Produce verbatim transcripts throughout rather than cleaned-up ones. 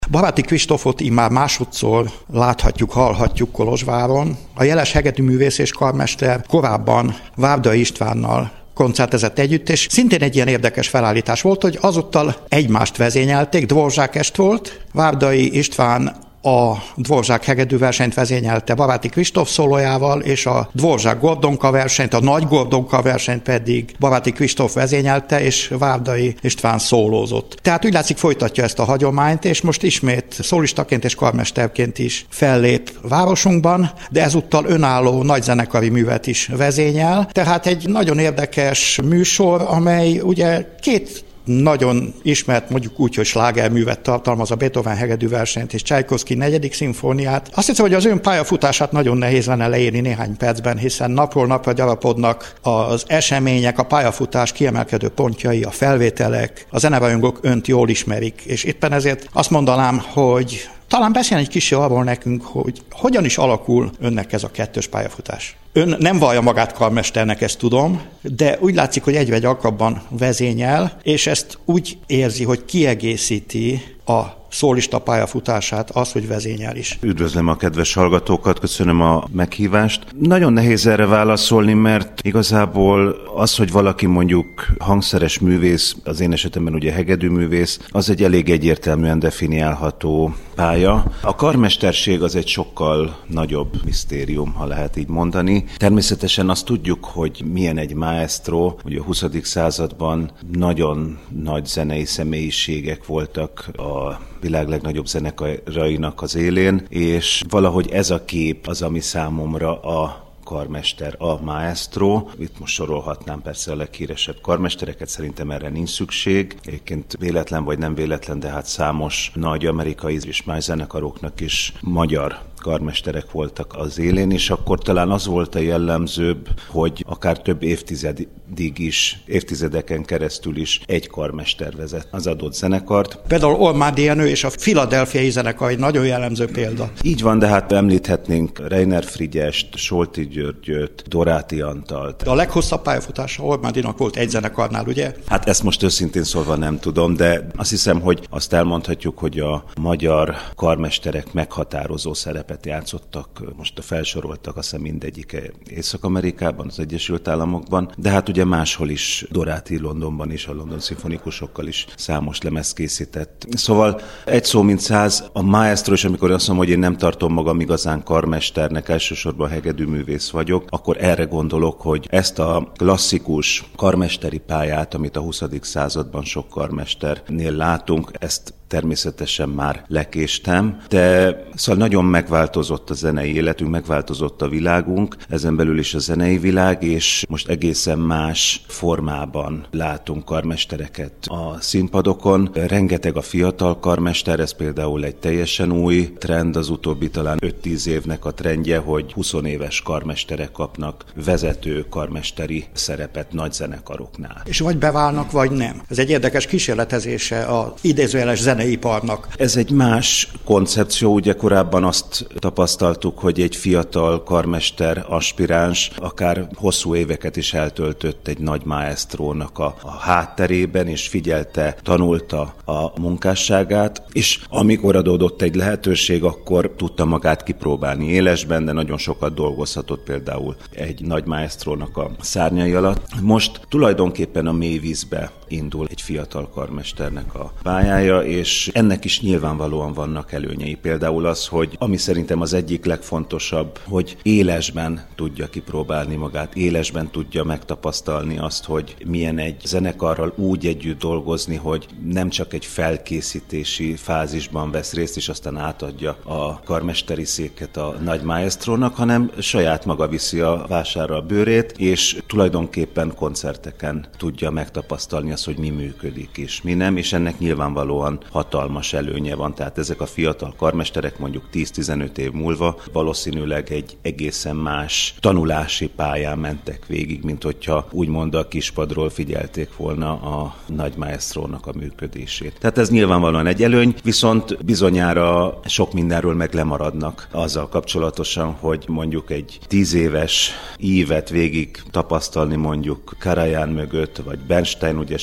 Baráti Kristófot immár másodszor láthatjuk, hallhatjuk Kolozsváron. A jeles hegedűművész és karmester korábban Várdai Istvánnal koncertezett együtt, és szintén egy ilyen érdekes felállítás volt, hogy azuttal egymást vezényelték, Dvorzsák-est volt, Várdai István a Dvorzsák hegedűversenyt vezényelte Baráti Kristóf szólójával, és a Dvorzsák Gordonka versenyt, a Nagy Gordonka versenyt pedig Baráti Kristóf vezényelte, és Várdai István szólózott. Tehát úgy látszik, folytatja ezt a hagyományt, és most ismét szólistaként és karmesterként is fellép városunkban, de ezúttal önálló nagyzenekari művet is vezényel. Tehát egy nagyon érdekes műsor, amely ugye két nagyon ismert, mondjuk úgy, hogy slágerművet tartalmaz, a Beethoven hegedűversenyt és Csajkovszky negyedik szimfóniát. Azt hiszem, hogy az ön pályafutását nagyon nehéz lenne leírni néhány percben, hiszen napról napra gyarapodnak az események, a pályafutás kiemelkedő pontjai, a felvételek, a zenerajongók önt jól ismerik, és éppen ezért azt mondanám, hogy talán beszéljen egy kicsit arról nekünk, hogy hogyan is alakul önnek ez a kettős pályafutás. Ön nem vallja magát karmesternek, ezt tudom, de úgy látszik, hogy egyre gyakrabban vezényel, és ezt úgy érzi, hogy kiegészíti a szólista pályafutását, az, hogy vezényel is. Üdvözlöm a kedves hallgatókat, köszönöm a meghívást. Nagyon nehéz erre válaszolni, mert igazából az, hogy valaki mondjuk hangszeres művész, az én esetemben ugye hegedűművész, az egy elég egyértelműen definiálható pálya. A karmesterség az egy sokkal nagyobb misztérium, ha lehet így mondani. Természetesen azt tudjuk, hogy milyen egy maestro, ugye a huszadik században nagyon nagy zenei személyiségek voltak a világ legnagyobb zenekarainak az élén, és valahogy ez a kép az, ami számomra a karmester, a maestro. Itt most sorolhatnám persze a leghíresebb karmestereket, szerintem erre nincs szükség. Egyébként véletlen vagy nem véletlen, de hát számos nagy amerikai és más zenekaroknak is magyar karmesterek voltak az élén, és akkor talán az volt a jellemzőbb, hogy akár több évtizedig is, évtizedeken keresztül is egy karmester vezet az adott zenekart. Például Ormádi Jenő és a Philadelphiai zenekar egy nagyon jellemző példa. Így van, de hát említhetnénk Reiner Frigyest, Solti Györgyöt, Doráti Antalt. A leghosszabb pályafutása Ormádinak volt egy zenekarnál, ugye? Hát ezt most őszintén szólva nem tudom, de azt hiszem, hogy azt elmondhatjuk, hogy a magyar karmesterek meghatározó szerep játszottak, most a felsoroltak, azt hiszem mindegyike Észak-Amerikában, az Egyesült Államokban, de hát ugye máshol is, Doráti Londonban is, a London szimfonikusokkal is számos lemezt készített. Szóval egy szó mint száz, a maestro, és amikor azt mondom, hogy én nem tartom magam igazán karmesternek, elsősorban hegedűművész vagyok, akkor erre gondolok, hogy ezt a klasszikus karmesteri pályát, amit a huszadik században sok karmesternél látunk, ezt természetesen már lekéstem, de szóval nagyon megváltozott a zenei életünk, megváltozott a világunk, ezen belül is a zenei világ, és most egészen más formában látunk karmestereket a színpadokon. Rengeteg a fiatal karmester, ez például egy teljesen új trend, az utóbbi talán öt-tíz évnek a trendje, hogy húsz éves karmesterek kapnak vezető karmesteri szerepet nagy zenekaroknál. És vagy beválnak, vagy nem. Ez egy érdekes kísérletezése az idézőjeles zeneiparnak. Ez egy más koncepció, ugye korábban azt tapasztaltuk, hogy egy fiatal karmester aspiráns akár hosszú éveket is eltöltött egy nagy maestrónak a, a hátterében, és figyelte, tanulta a munkásságát, és amikor adódott egy lehetőség, akkor tudta magát kipróbálni élesben, de nagyon sokat dolgozhatott például egy nagy maestrónak a szárnyai alatt. Most tulajdonképpen a mélyvízbe indul egy fiatal karmesternek a pályája, és ennek is nyilvánvalóan vannak előnyei. Például az, hogy ami szerintem az egyik legfontosabb, hogy élesben tudja kipróbálni magát, élesben tudja megtapasztalni azt, hogy milyen egy zenekarral úgy együtt dolgozni, hogy nem csak egy felkészítési fázisban vesz részt, és aztán átadja a karmesteri széket a nagy maestrónak, hanem saját maga viszi a vására a bőrét, és tulajdonképpen koncerteken tudja megtapasztalni azt, hogy mi működik és mi nem, és ennek nyilvánvalóan hatalmas előnye van. Tehát ezek a fiatal karmesterek mondjuk tíz-tizenöt év múlva valószínűleg egy egészen más tanulási pályán mentek végig, mint hogyha úgymond a kispadról figyelték volna a nagy maestrónak a működését. Tehát ez nyilvánvalóan egy előny, viszont bizonyára sok mindenről meg lemaradnak azzal kapcsolatosan, hogy mondjuk egy tíz éves ívet végig tapasztalni mondjuk Karajan mögött, vagy Bernstein ugye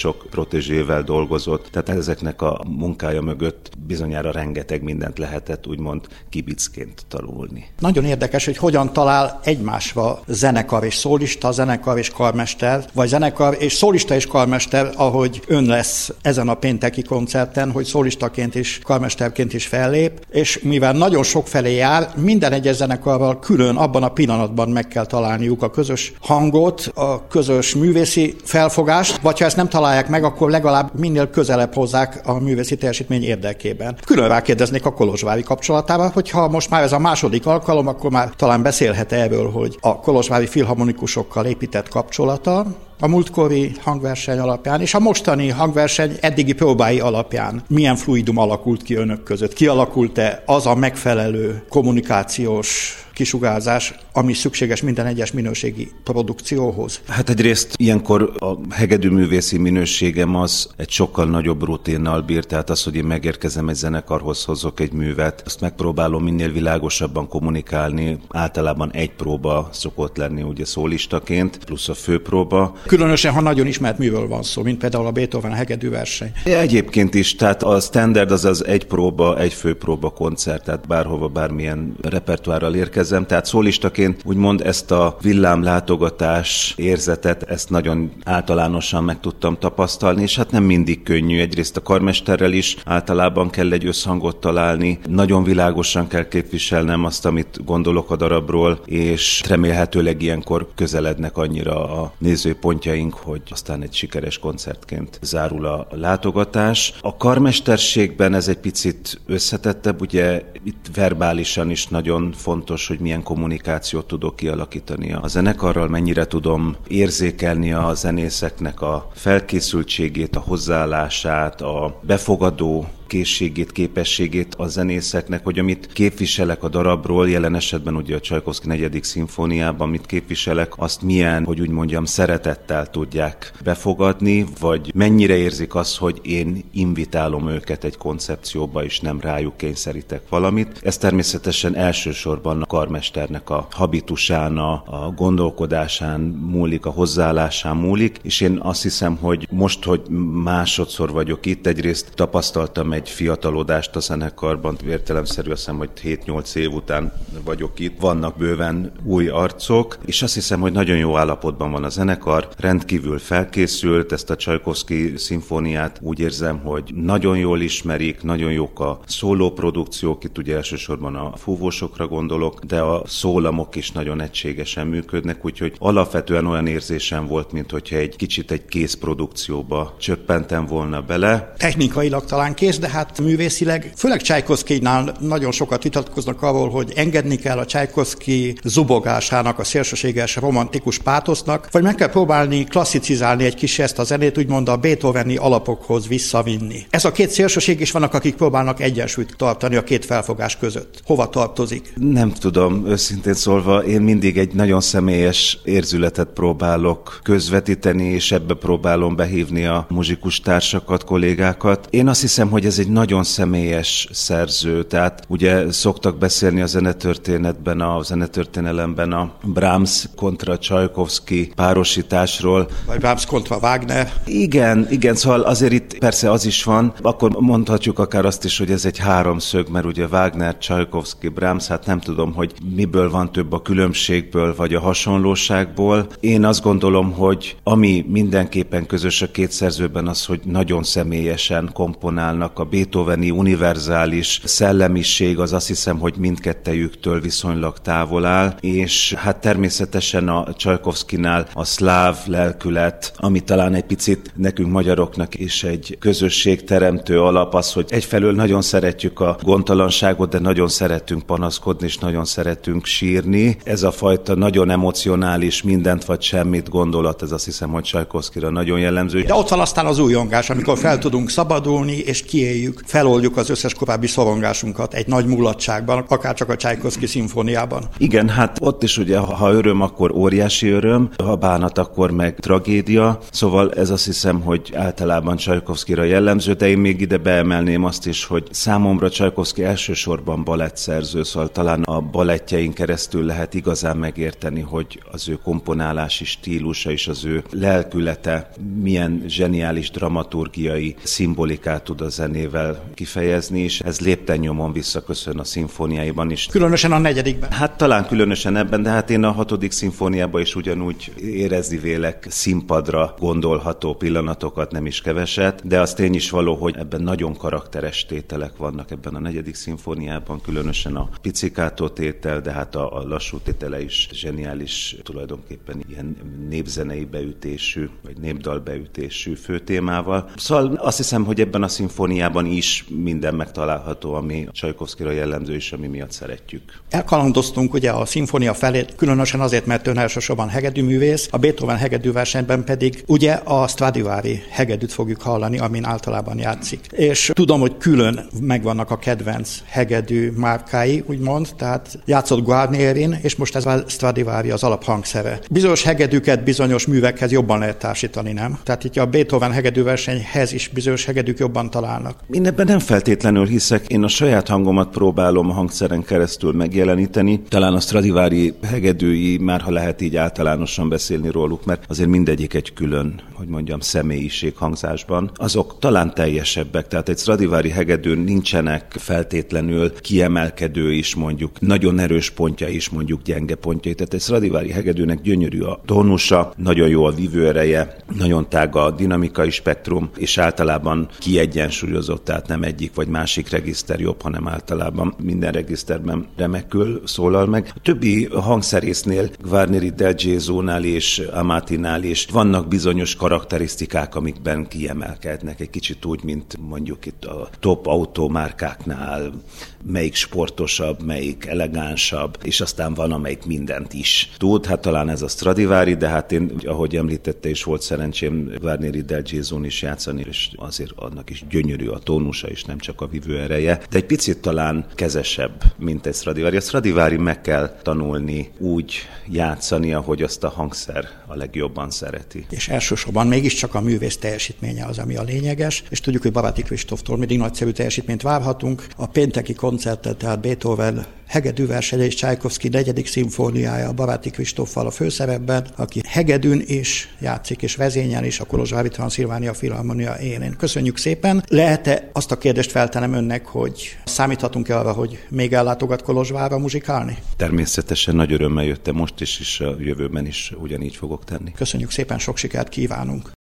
sok protégével dolgozott, tehát ezeknek a munkája mögött bizonyára rengeteg mindent lehetett úgymond kibicként tanulni. Nagyon érdekes, hogy hogyan talál egymásra zenekar és szólista, zenekar és karmester, vagy zenekar és szólista és karmester, ahogy ön lesz ezen a pénteki koncerten, hogy szólistaként és karmesterként is fellép, és mivel nagyon sok felé jár, minden egyes zenekarral külön abban a pillanatban meg kell találniuk a közös hangot, a közös művészi felfogást, vagy ha ezt nem találják meg, akkor legalább minél közelebb hozzák a művészi teljesítmény érdekében. Külön rákérdeznék a kolozsvári kapcsolatára, hogyha most már ez a második alkalom, akkor már talán beszélhet erről, hogy a kolozsvári filharmonikusokkal épített kapcsolata a múltkori hangverseny alapján, és a mostani hangverseny eddigi próbái alapján milyen fluidum alakult ki önök között? Kialakult-e az a megfelelő kommunikációs kisugárzás, ami szükséges minden egyes minőségi produkcióhoz? Hát egyrészt ilyenkor a hegedűművészi minőségem az egy sokkal nagyobb rutinnal bír, tehát az, hogy én megérkezem egy zenekarhoz, hozok egy művet, azt megpróbálom minél világosabban kommunikálni, általában egy próba szokott lenni ugye szólistaként, plusz a főpróba. Különösen, ha nagyon ismert műről van szó, mint például a Beethoven hegedűverseny. Egyébként is, tehát a standard az az egy próba, egy főpróba koncert, tehát bárhova, bármilyen repertoárral érkezem, tehát szólistaként úgymond ezt a villámlátogatás érzetet, ezt nagyon általánosan meg tudtam tapasztalni, és hát nem mindig könnyű. Egyrészt a karmesterrel is általában kell egy összhangot találni, nagyon világosan kell képviselnem azt, amit gondolok a darabról, és remélhetőleg ilyenkor közelednek annyira a nézőpontjaink, hogy aztán egy sikeres koncertként zárul a látogatás. A karmesterségben ez egy picit összetettebb, ugye itt verbálisan is nagyon fontos, hogy milyen kommunikációt tudok kialakítani a zenekarral, mennyire tudom érzékelni a zenészeknek a felkészültségét, a hozzáállását, a befogadó készségét, képességét a zenészeknek, hogy amit képviselek a darabról, jelen esetben ugye a Csajkovszky negyedik szimfóniában, amit képviselek, azt milyen, hogy úgy mondjam, szeretettel tudják befogadni, vagy mennyire érzik azt, hogy én invitálom őket egy koncepcióba, és nem rájuk kényszerítek valamit. Ez természetesen elsősorban a karmesternek a habitusán, a gondolkodásán múlik, a hozzáállásán múlik, és én azt hiszem, hogy most, hogy másodszor vagyok itt, egyrészt tapasztaltam egy fiatalodást a zenekarban, értelemszerű, azt hiszem, hogy hét-nyolc év után vagyok itt, vannak bőven új arcok, és azt hiszem, hogy nagyon jó állapotban van a zenekar, rendkívül felkészült, ezt a Csajkovszky szimfóniát úgy érzem, hogy nagyon jól ismerik, nagyon jók a szólóprodukciók, itt ugye elsősorban a fúvósokra gondolok, de a szólamok is nagyon egységesen működnek, úgyhogy alapvetően olyan érzésem volt, mint hogyha egy kicsit egy készprodukcióba csöppentem volna bele. Technikailag talán kész, de hát művészileg, főleg Csajkovszkijnál nagyon sokat vitatkoznak arról, hogy engedni kell a Csajkovszky zubogásának, a szélsőséges romantikus pátosznak, vagy meg kell próbálni klasszicizálni egy kis ezt a zenét, úgymond a beethoveni alapokhoz visszavinni. Ez a két szélsőség is, vannak, akik próbálnak egyensúlyt tartani a két felfogás között. Hova tartozik? Nem tudom, őszintén szólva, én mindig egy nagyon személyes érzületet próbálok közvetíteni, és ebbe próbálom behívni a muzsikus társakat, kollégákat. Én azt hiszem, hogy ez egy nagyon személyes szerző, tehát ugye szoktak beszélni a zenetörténetben, a zenetörténelemben a Brahms kontra Csajkovszky párosításról. Vagy Brahms kontra Wagner. Igen, igen, szóval azért itt persze az is van, akkor mondhatjuk akár azt is, hogy ez egy háromszög, mert ugye Wagner, Csajkovszky, Brahms, hát nem tudom, hogy miből van több, a különbségből, vagy a hasonlóságból. Én azt gondolom, hogy ami mindenképpen közös a két szerzőben az, hogy nagyon személyesen komponálnak, a beethoveni univerzális szellemiség, az azt hiszem, hogy mindkettejüktől viszonylag távol áll, és hát természetesen a Csajkovszkynál a szláv lelkület, ami talán egy picit nekünk magyaroknak is egy közösségteremtő alap, az, hogy egyfelől nagyon szeretjük a gondtalanságot, de nagyon szeretünk panaszkodni, és nagyon szeretünk sírni. Ez a fajta nagyon emocionális, mindent vagy semmit gondolat, ez azt hiszem, hogy Csajkovszkyra nagyon jellemző. De ott van aztán az újongás, amikor fel tudunk szabadulni, és kiéljük éljük, feloldjuk az összes korábbi szorongásunkat egy nagy mulatságban, akár csak a Csajkovszky szimfóniában. Igen, hát ott is ugye, ha öröm, akkor óriási öröm, ha bánat, akkor meg tragédia. Szóval ez azt hiszem, hogy általában Csajkovszkyra jellemző, de én még ide beemelném azt is, hogy számomra Csajkovszky elsősorban balettszerző, szóval talán a balettjein keresztül lehet igazán megérteni, hogy az ő komponálási stílusa és az ő lelkülete milyen zseniális dramaturgiai szimbolikát tud a zenével kifejezni, és ez lépten-nyomon visszaköszön a szimfóniáiban is. Különösen a negyedikben. Hát talán különösen ebben, de hát én a hatodik szimfóniában is ugyanúgy érezni vélek színpadra gondolható pillanatokat, nem is keveset, de az tény is való, hogy ebben nagyon karakteres tételek vannak ebben a negyedik szimfóniában, különösen a pizzicato tétel, de hát a, a lassú tétele is zseniális, tulajdonképpen ilyen népzenei beütésű, vagy népdalbeütésű főtémával. Szóval azt hiszem, hogy ebben a szimfóniában is minden megtalálható, ami Csajkovszkyra jellemző és ami miatt szeretjük. Elkalandoztunk ugye a szimfónia felé, különösen azért, mert ön elsősorban hegedűművész, a Beethoven hegedűversenyben pedig ugye a Stradivari hegedűt fogjuk hallani, amin általában játszik. És tudom, hogy külön megvannak a kedvenc hegedű márkái, úgymond, tehát játszott Guarnierin, és most ez a Stradivari az alaphangszere. Bizonyos hegedűket bizonyos művekhez jobban lehet társítani, nem? Tehát itt a Beethoven hegedűversenyhez is bizonyos hegedűk jobban találnak. Én ebben nem feltétlenül hiszek, én a saját hangomat próbálom a hangszeren keresztül megjeleníteni. Talán a Stradivari hegedűi, már ha lehet így általánosan beszélni róluk, mert azért mindegyik egy külön, hogy mondjam, személyiség hangzásban. Azok talán teljesebbek, tehát egy Stradivari hegedűn nincsenek feltétlenül kiemelkedő is, mondjuk nagyon erős pontja is, mondjuk gyenge pontjai. Tehát egy Stradivari hegedűnek gyönyörű a tónusa, nagyon jó a vívőereje, nagyon tága a dinamikai spektrum, és általában kiegyensúlyozott, tehát nem egyik vagy másik regiszter jobb, hanem általában minden regiszterben remekül szólal meg. A többi hangszerésznél, Guarneri del Gesù-nál és Amatinál is vannak bizonyos karakterisztikák, amikben kiemelkednek. Egy kicsit úgy, mint mondjuk itt a top automárkáknál, melyik sportosabb, melyik elegánsabb, és aztán van, amelyik mindent is tud. Hát talán ez a Stradivari, de hát én, ahogy említette, is volt szerencsém Guarneri del Gesù-n is játszani, és azért annak is gyönyörű a tónusa, és nem csak a vívő ereje, de egy picit talán kezesebb, mint egy Stradivari. A Stradivari meg kell tanulni úgy játszani, ahogy azt a hangszer a legjobban szereti. És elsősorban mégiscsak a művész teljesítménye az, ami a lényeges, és tudjuk, hogy Baráti Kristóftól mindig nagyszerű teljesítményt várhatunk. A pénteki koncertet, tehát Beethoven hegedűversenye és Csajkovszky negyedik szimfóniája Baráti Kristóffal a főszerepben, aki hegedűn is játszik, és vezényel is a Kolozsvári Transzilvánia Filharmonia élén. Köszönjük szépen! Lehet-e azt a kérdést feltenem önnek, hogy számíthatunk-e arra, hogy még ellátogat Kolozsvárra muzsikálni? Természetesen nagy örömmel jöttem most is, és a jövőben is ugyanígy fogok tenni. Köszönjük szépen, sok sikert kívánunk!